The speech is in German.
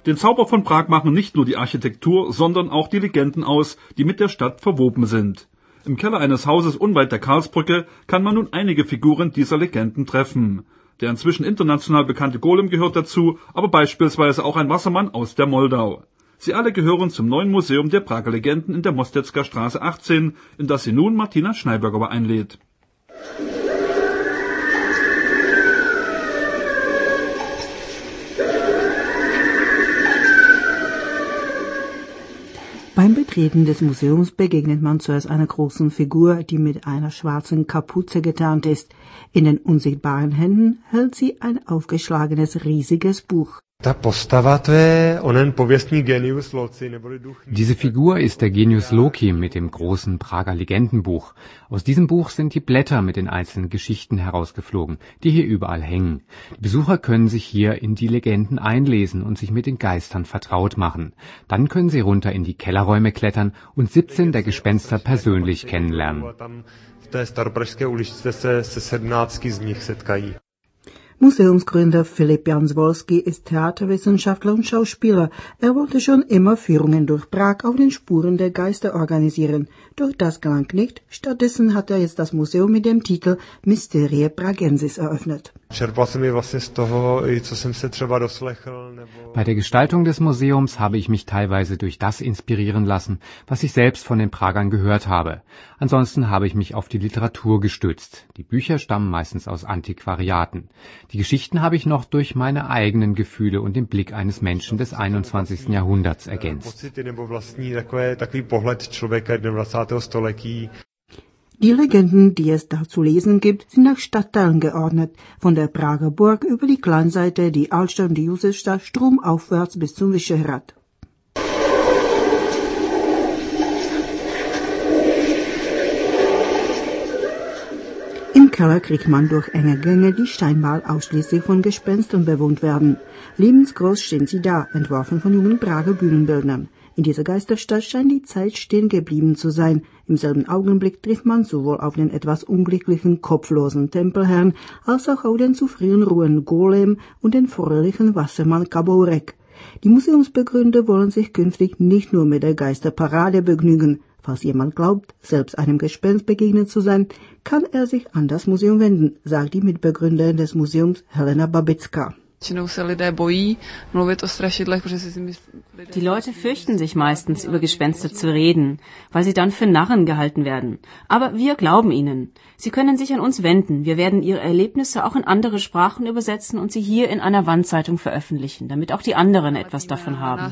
Den Zauber von Prag machen nicht nur die Architektur, sondern auch die Legenden aus, die mit der Stadt verwoben sind. Im Keller eines Hauses unweit der Karlsbrücke kann man nun einige Figuren dieser Legenden treffen. Der inzwischen international bekannte Golem gehört dazu, aber beispielsweise auch ein Wassermann aus der Moldau. Sie alle gehören zum neuen Museum der Prager Legenden in der Mostecker Straße 18, in das sie nun Martina Schneiberger einlädt. Beim Betreten des Museums begegnet man zuerst einer großen Figur, die mit einer schwarzen Kapuze getarnt ist. In den unsichtbaren Händen hält sie ein aufgeschlagenes, riesiges Buch. Diese Figur ist der Genius Loki mit dem großen Prager Legendenbuch. Aus diesem Buch sind die Blätter mit den einzelnen Geschichten herausgeflogen, die hier überall hängen. Die Besucher können sich hier in die Legenden einlesen und sich mit den Geistern vertraut machen. Dann können sie runter in die Kellerräume klettern und 17 der Gespenster persönlich kennenlernen. Museumsgründer Filip Jansworski ist Theaterwissenschaftler und Schauspieler. Er wollte schon immer Führungen durch Prag auf den Spuren der Geister organisieren. Doch das gelang nicht. Stattdessen hat er jetzt das Museum mit dem Titel Mysterie Pragensis eröffnet. Bei der Gestaltung des Museums habe ich mich teilweise durch das inspirieren lassen, was ich selbst von den Pragern gehört habe. Ansonsten habe ich mich auf die Literatur gestützt. Die Bücher stammen meistens aus Antiquariaten. Die Geschichten habe ich noch durch meine eigenen Gefühle und den Blick eines Menschen des 21. Jahrhunderts ergänzt. Die Legenden, die es da zu lesen gibt, sind nach Stadtteilen geordnet. Von der Prager Burg über die Kleinseite, die Altstadt und die Josefstadt stromaufwärts bis zum Vyšehrad. Im Keller kriegt man durch enge Gänge, die scheinbar ausschließlich von Gespenstern bewohnt werden. Lebensgroß stehen sie da, entworfen von jungen Prager Bühnenbildnern. In dieser Geisterstadt scheint die Zeit stehen geblieben zu sein. Im selben Augenblick trifft man sowohl auf den etwas unglücklichen, kopflosen Tempelherrn, als auch auf den zu frühen Ruhen Golem und den fröhlichen Wassermann Kaborek. Die Museumsbegründer wollen sich künftig nicht nur mit der Geisterparade begnügen. Falls jemand glaubt, selbst einem Gespenst begegnet zu sein, kann er sich an das Museum wenden, sagt die Mitbegründerin des Museums Helena Babická. Die Leute fürchten sich meistens, über Gespenster zu reden, weil sie dann für Narren gehalten werden. Aber wir glauben ihnen. Sie können sich an uns wenden. Wir werden ihre Erlebnisse auch in andere Sprachen übersetzen und sie hier in einer Wandzeitung veröffentlichen, damit auch die anderen etwas davon haben.